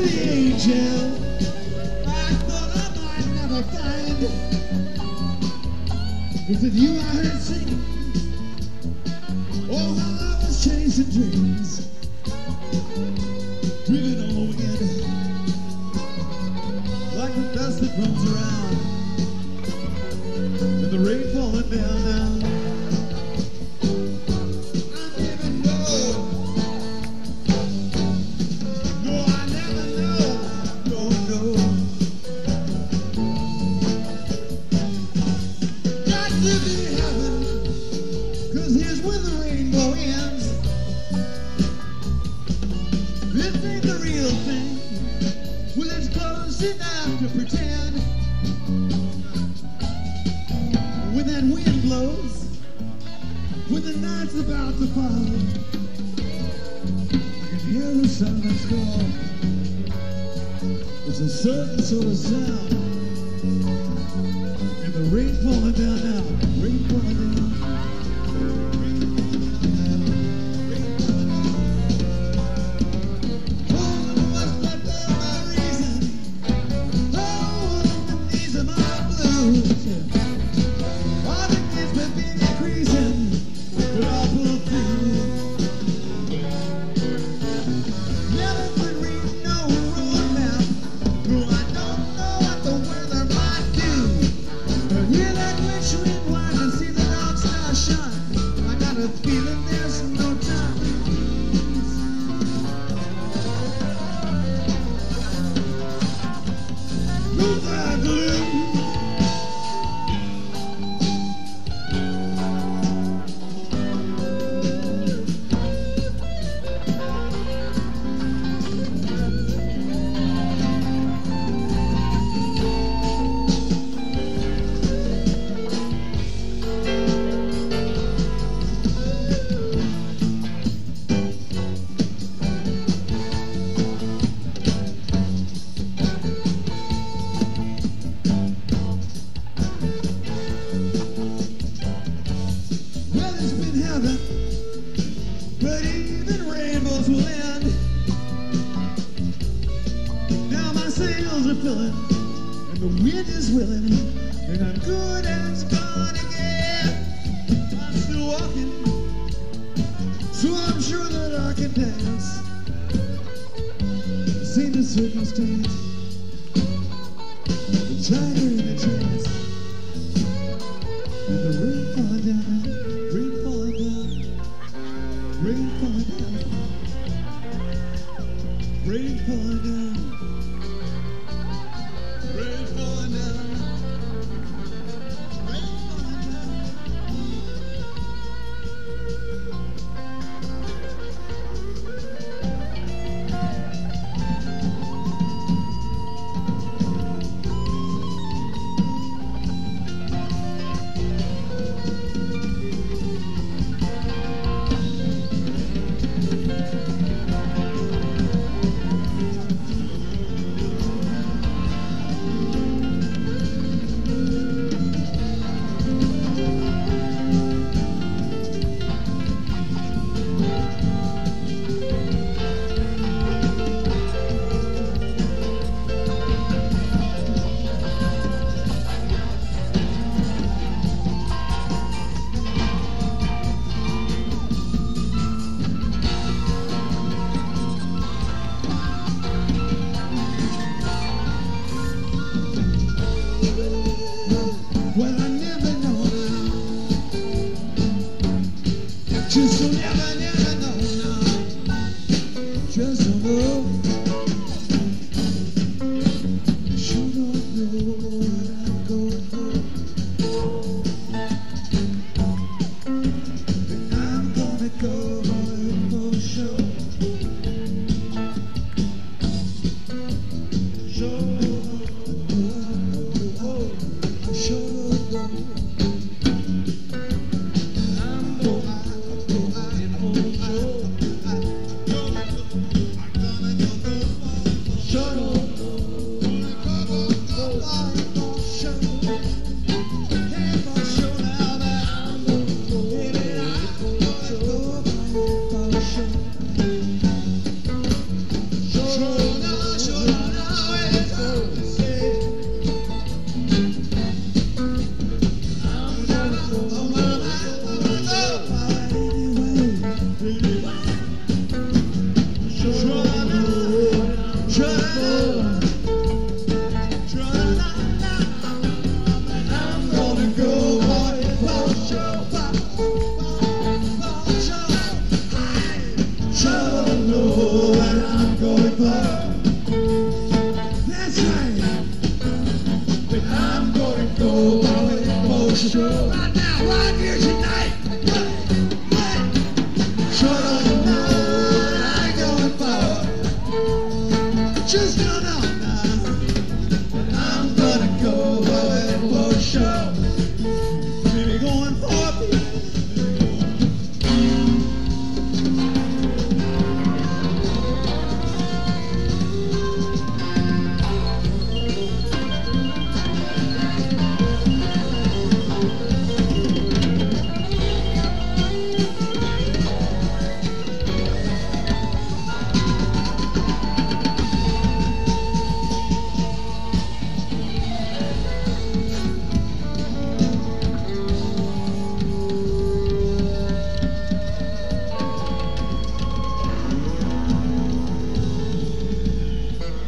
the angel I thought I might never find. Was it you I heard sing? Oh, how I was chasing dreams, driven on the wind, like the dust that runs around, and the rain falling down now. Enough to pretend when that wind blows, when the night's about to fall, I can hear the silence call. It's a certain sort of sound, and the rain falling down now, rain falling down. But even rainbows will end. Now my sails are filling, and the wind is willing, and I'm good as gone again. I'm still walking, so I'm sure that I can dance. Same the circumstance, the tiger in the trance, and the rain falling down, rain falling down. Rain falling down, rain falling down, rain falling down, rain falling down. Right now, right here tonight. Sure don't know what I'm going for. Just don't know.